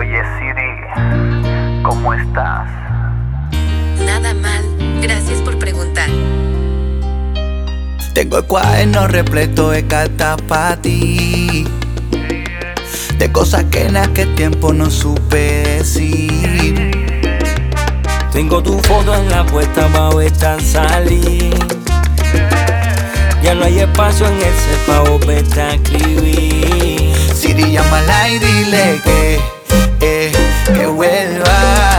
Oye Siri, ¿cómo estás? Nada mal, gracias por preguntar. Tengo el cuaderno repleto de cartas para ti, de cosas que en aquel tiempo no supe decir. Tengo tu foto en la puerta pa' verte salir. Ya no hay espacio en el set pa' volverte a escribir. Siri, llámala y dile que vuelva.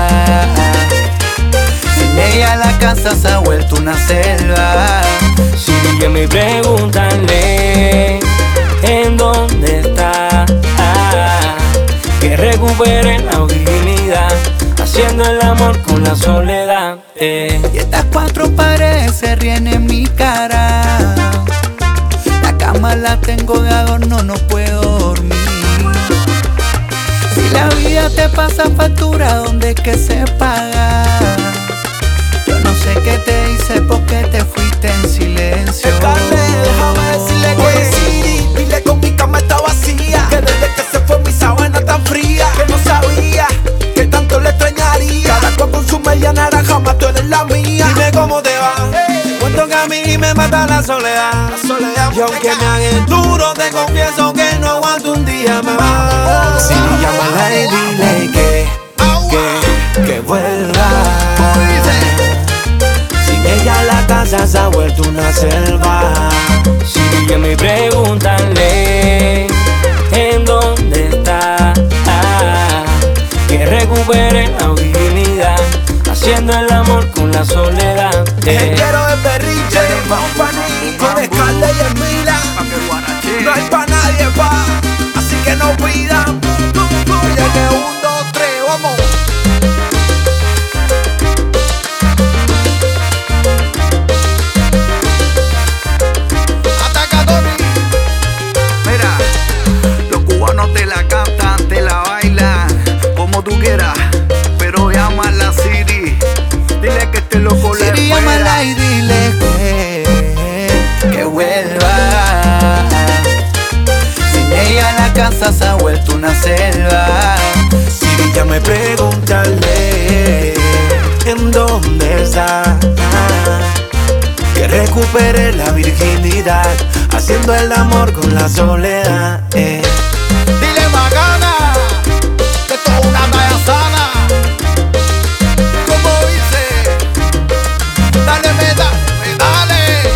Sin ella la casa se ha vuelto una selva. Siri, llama y pregúntale en dónde está. Que recupere la virginidad, haciendo el amor con la soledad. Y estas cuatro paredes se ríen en mi cara. La cama la tengo de adorno, no puedo dormir. Si la vida te pasa factura, ¿dónde es que se paga? Yo no sé qué te hice porque te fuiste en silencio. Déjame decirle que oye Siri, dile que mi cama está vacía, que desde que se fue mi sábana tan fría, que no sabía que tanto le extrañaría. Cada cual con su media naranja, más tú eres la mía. Dime cómo te va, cuento que a mí me mata la soledad. Y aunque me hagas duro, te confieso que no aguanto un día más. Siri, llámala y dile que vuelva. Sin ella la casa se ha vuelto una selva. Siri, llama y pregúntale en dónde está. Que recupere la virginidad, haciendo el amor con la soledad. Quiero el berrinche de Company, con Scarlett y Emila. No hay pa' nadie así que no pidan. Oye que 1, 2, 3, vamos. Ataca Tony. Mira, los cubanos te la cantan, te la bailan, como tú quieras, pero llámala Siri, dile que este loco le espera. Siri, llámala y dile que vuelva. Sin ella la casa se ha vuelto una selva. Siri, ya me pregúntale en dónde está. Que recupere la virginidad, haciendo el amor con la soledad. Dile Macana, que esto es una talla sana. Como dice, dale, dale.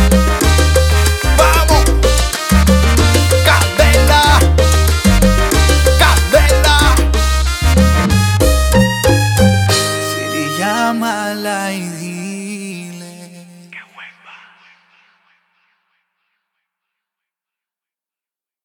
Vamos, candela, candela. Siri, llámala y dile